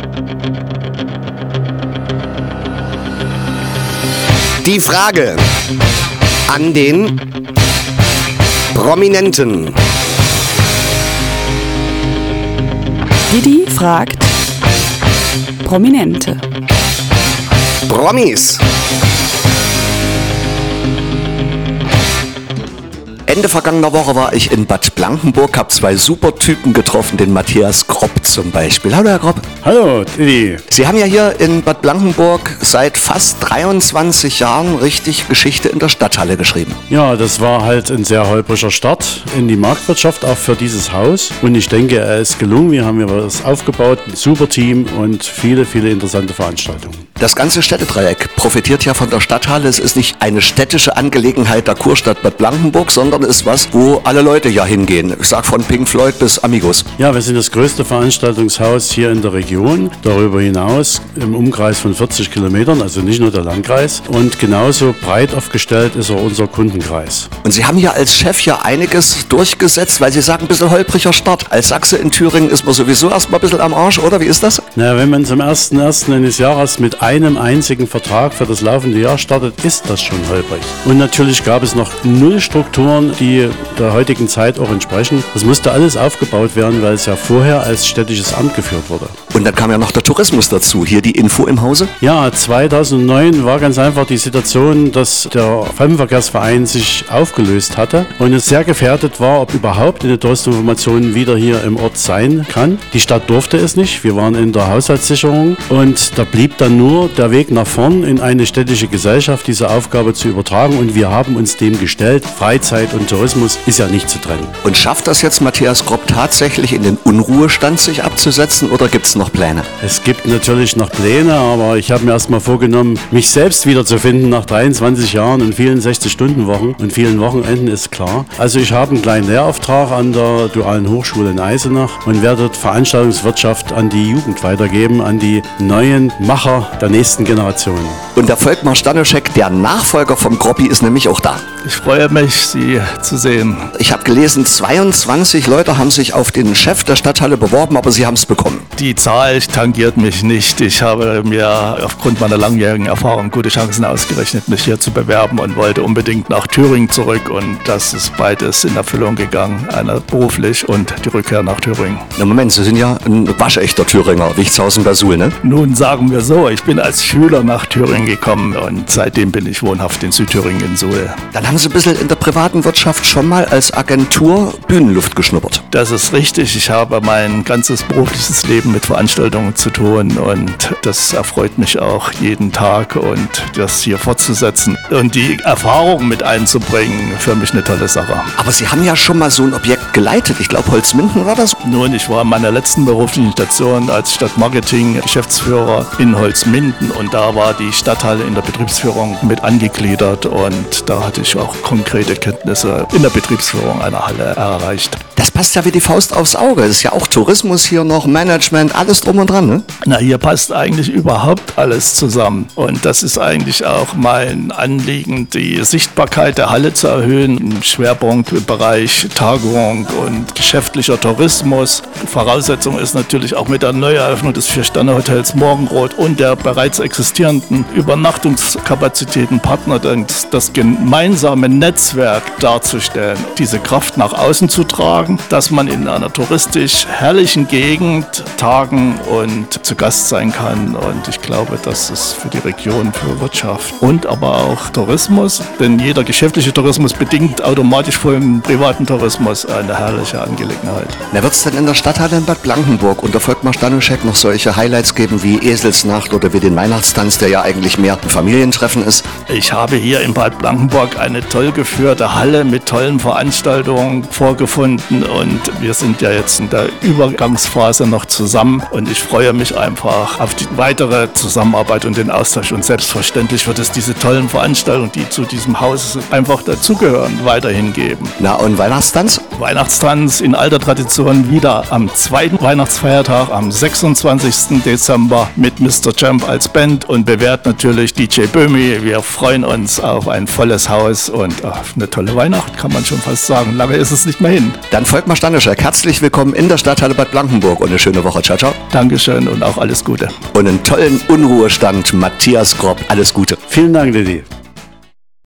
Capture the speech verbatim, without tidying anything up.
Die Frage an den Prominenten. Didi fragt Prominente. Promis. Ende vergangener Woche war ich in Bad Blankenburg, habe zwei super Typen getroffen, den Matthias Kropp zum Beispiel. Hallo Herr Kropp. Hallo Didi. Sie haben ja hier in Bad Blankenburg seit fast dreiundzwanzig Jahren richtig Geschichte in der Stadthalle geschrieben. Ja, das war halt ein sehr holpriger Start in die Marktwirtschaft, auch für dieses Haus. Und ich denke, er ist gelungen. Wir haben hier was aufgebaut, ein super Team und viele, viele interessante Veranstaltungen. Das ganze Städtedreieck profitiert ja von der Stadthalle. Es ist nicht eine städtische Angelegenheit der Kurstadt Bad Blankenburg, sondern ist was, wo alle Leute ja hingehen. Ich sag von Pink Floyd bis Amigos. Ja, wir sind das größte Veranstaltungshaus hier in der Region. Darüber hinaus im Umkreis von vierzig Kilometern, also nicht nur der Landkreis. Und genauso breit aufgestellt ist auch unser Kundenkreis. Und Sie haben ja als Chef ja einiges durchgesetzt, weil Sie sagen, ein bisschen holpriger Start. Als Sachse in Thüringen ist man sowieso erstmal ein bisschen am Arsch, oder? Wie ist das? Na, wenn man zum ersten ersten eines Jahres mit einem einzigen Vertrag für das laufende Jahr startet, ist das schon holprig. Und natürlich gab es noch null Strukturen, die der heutigen Zeit auch entsprechen. Das musste alles aufgebaut werden, weil es ja vorher als städtisches Amt geführt wurde. Und dann kam ja noch der Tourismus dazu. Hier die Info im Hause? Ja, zweitausendneun war ganz einfach die Situation, dass der Fremdenverkehrsverein sich aufgelöst hatte und es sehr gefährdet war, ob überhaupt eine Touristinformation wieder hier im Ort sein kann. Die Stadt durfte es nicht. Wir waren in der Haushaltssicherung und da blieb dann nur der Weg nach vorn in eine städtische Gesellschaft, diese Aufgabe zu übertragen, und wir haben uns dem gestellt. Freizeit und Tourismus ist ja nicht zu trennen. Und schafft das jetzt Matthias Kropp tatsächlich in den Unruhestand sich abzusetzen oder gibt es noch Pläne? Es gibt natürlich noch Pläne, aber ich habe mir erst mal vorgenommen, mich selbst wiederzufinden nach dreiundzwanzig Jahren und vielen sechzig-Stunden-Wochen und vielen Wochenenden, ist klar. Also ich habe einen kleinen Lehrauftrag an der Dualen Hochschule in Eisenach und werde dort Veranstaltungswirtschaft an die Jugend weitergeben, an die neuen Macher der nächsten Generation. Und der Volkmar Stanoschek, der Nachfolger vom Kroppi, ist nämlich auch da. Ich freue mich, Sie zu sehen. Ich habe gelesen, zweiundzwanzig Leute haben sich auf den Chef der Stadthalle beworben, aber Sie haben es bekommen. Die Zahl tangiert mich nicht. Ich habe mir aufgrund meiner langjährigen Erfahrung gute Chancen ausgerechnet, mich hier zu bewerben und wollte unbedingt nach Thüringen zurück. Und das ist beides in Erfüllung gegangen, einer beruflich und die Rückkehr nach Thüringen. Na Moment, Sie sind ja ein waschechter Thüringer, Wichtshausen bei Suhl, ne? Nun sagen wir so, ich bin als Schüler nach Thüringen gekommen und seitdem bin ich wohnhaft in Südthüringen in Suhl. Dann haben Sie ein bisschen in der privaten Wirtschaft schon mal als Agentur Bühnenluft geschnuppert. Das ist richtig. Ich habe mein ganzes berufliches Leben mit Veranstaltungen zu tun und das erfreut mich auch jeden Tag und das hier fortzusetzen und die Erfahrung mit einzubringen, für mich eine tolle Sache. Aber Sie haben ja schon mal so ein Objekt geleitet. Ich glaube, Holzminden war das? Nun, ich war in meiner letzten beruflichen Station als Stadtmarketing-Geschäftsführer in Holzminden und da war die Stadthalle in der Betriebsführung mit angegliedert und da hatte ich auch konkrete Kenntnisse in der Betriebsführung einer Halle erreicht. Das passt ja wie die Faust aufs Auge. Das ist ja auch Tourismus hier noch, Management, alles drum und dran, ne? Na, hier passt eigentlich überhaupt alles zusammen. Und das ist eigentlich auch mein Anliegen, die Sichtbarkeit der Halle zu erhöhen. Im Schwerpunktbereich Tagung und geschäftlicher Tourismus. Voraussetzung ist natürlich auch mit der Neueröffnung des Vier-Sterne-Hotels Morgenrot und der bereits existierenden Übernachtungskapazitäten Partner, das gemeinsame Netzwerk darzustellen, diese Kraft nach außen zu tragen, dass man in einer touristisch herrlichen Gegend tagen und zu Gast sein kann. Und ich glaube, das ist für die Region, für Wirtschaft und aber auch Tourismus, denn jeder geschäftliche Tourismus bedingt automatisch vor dem privaten Tourismus eine herrliche Angelegenheit. Na, wird es denn in der Stadthalle in Bad Blankenburg unter Volkmar Stanoschek noch solche Highlights geben wie Eselsnacht oder wie den Weihnachtstanz, der ja eigentlich mehr ein Familientreffen ist? Ich habe hier in Bad Blankenburg eine toll geführte Halle mit tollen Veranstaltungen vorgefunden und wir sind ja jetzt in der Übergangsphase noch zusammen und ich freue mich einfach auf die weitere Zusammenarbeit und den Austausch und selbstverständlich wird es diese tollen Veranstaltungen, die zu diesem Haus einfach dazugehören, weiterhin geben. Na, und Weihnachtstanz? Weihnachtstanz in alter Tradition wieder am zweiten Weihnachtsfeiertag am sechsundzwanzigsten Dezember mit Mister Jump als Band und bewährt natürlich D J Böhmi. Wir freuen uns auf ein volles Haus und auf eine tolle Weihnacht, kann man schon fast sagen. Lange ist es nicht mehr hin. Dann Volkmar Stanischek, herzlich willkommen in der Stadthalle Bad Blankenburg und eine schöne Woche. Ciao, ciao. Dankeschön und auch alles Gute. Und einen tollen Unruhestand, Matthias Grob. Alles Gute. Vielen Dank, Didi.